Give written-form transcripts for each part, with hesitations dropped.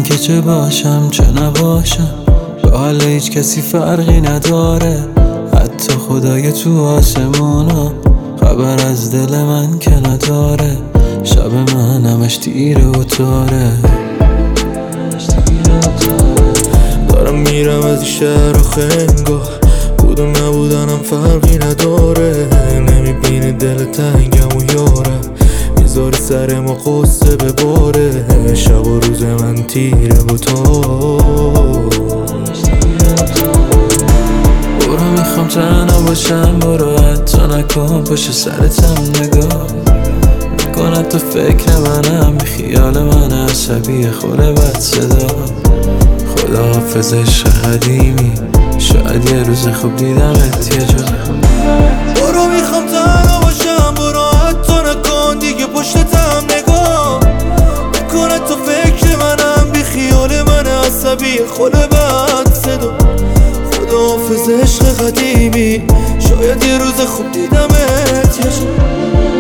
که چه باشم چه نباشم به حال هیچ کسی فرقی نداره، حتی خدای تو آسمونا خبر از دل من که نداره. شب من همش تیره و تاره، دارم میرم از این شهر آخه انگاه بود و نبودنم فرقی نداره. نمیبینی دل تنگم و یارم میذاری سر ما قصه بباره. شب و روز من تیره و تار، برو میخوام تنها باشم، برو حتی نکن پشت سرتم نگاه میکنم تو فکر منم، بی خیال من عصبی خوله بد صدا. خدا حافظ عشق قدیمی، شاید یه روز خوب دیدمت یه جا. برو میخوام تنها باشم، برو حتی نکن دیگه پشتم نگاه میکنه تو فکر منم، بی خیال من عصبی خوله بد صدا. خدا حافظ عشق قدیمی، شاید یه روز خوب دیدمت یه جا.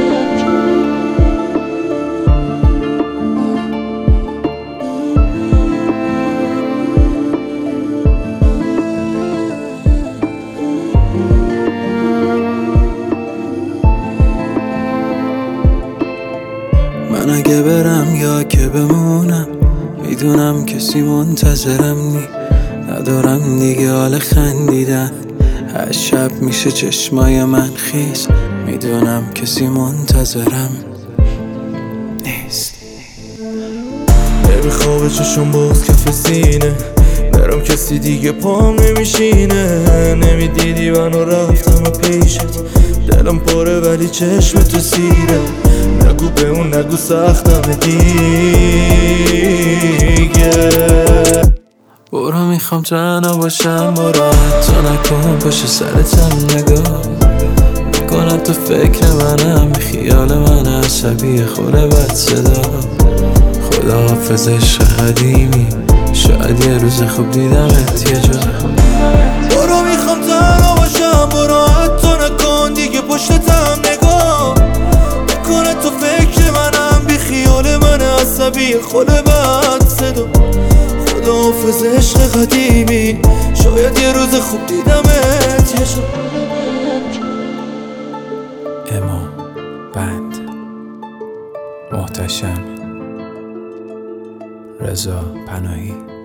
من اگه برم یا که بمونم میدونم کسی منتظرم نی، ندارم دیگه حال خندیدن، هر شب میشه چشمای من خیس، میدونم کسی منتظرم نیست. نمیخوابه چشم باز کف سینه، برام کسی دیگه پام نمیشینه. نمیدیدی منو رفتم و پیشت، دلم پاره ولی چشم تو سیره. نگو به اون نگو سختم دیگه. برو میخوام تنها باشم، برو حتی نکن پشت سرتم نگاه میکنم تو فکر منم، بی خیال من عصبی خوله بد صدا. خدا حافظ عشق قدیمی، شاید یه روز خوب دیدمت یه جا. برو میخوام تنها باشم، برو حتی نکن دیگه پشتم نگاه میکنه تو فکر منم، بی خیال من عصبی خوله بد صدا. خدا حافظ عشق قدیمی، شاید یه روز خوب دیدمت یه جا. اما بند محتشم رضا پناهی.